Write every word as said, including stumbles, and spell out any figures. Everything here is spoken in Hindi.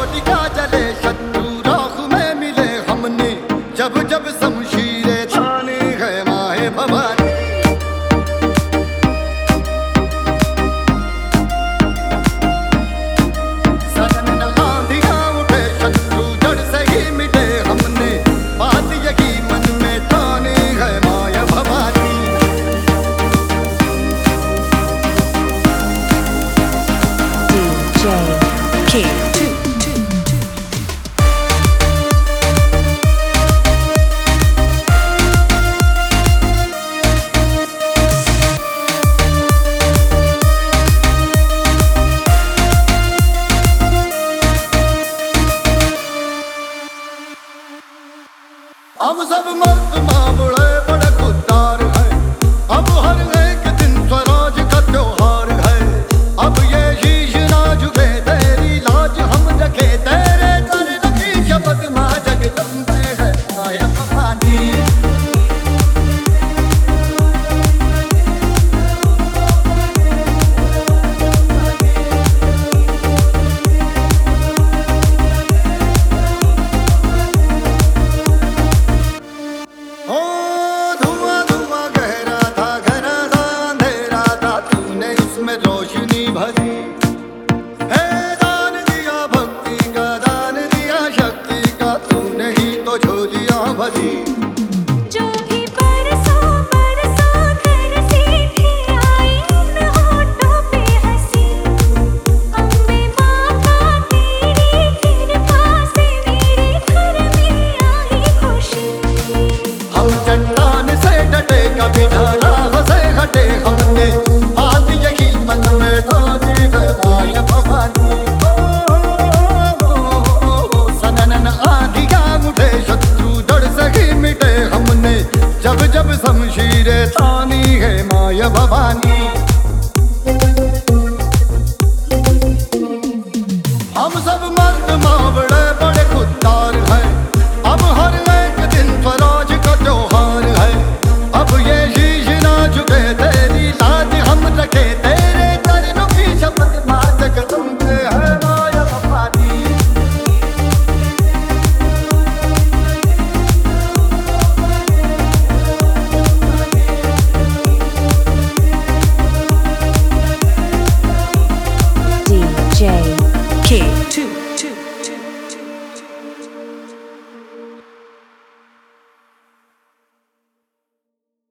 होलिका जले शत्रु राख में मिले हमने, जब जब शमशीरें ताने है माए भवानी। सनन आंधियां उठे शत्रु जड़ से ही मिटे हमने, बात यही मन में ताने है माए Bhavani. D J King two two two. हम सब मर्द मावड़े बड़े खुददार हैं, अब हर एक दिन स्वराज का त्योहार है। अब ये शीश ना झुके तेरी लाज हम रखे, तेरे दर्द की शपथ माँ जगदम्बे है माया भवानी। ओ धुआं धुआं गहरा था, घना था, अंधेरा था, तूने उसमें रोशनी भरी। है दान दिया भक्ति का, दान दिया शक्ति का, तूने ही तो झोलियां भरी। जो भी बरसों बरसों तरसी थी, आई उन होठों पे हंसी। अम्बे माता तेरी कृपा से मेरे घर में आई खुशी। हम चट्टान से डटे कभी राह से हटे हमने, बात यही मन में ताने है माया भवानी। ओ, सनन आंधियां उठे शत्रु जड़ से ही मिटे हमने, जब जब शमशीरें तानी है माया भवानी। हम सब मर्द मावड़े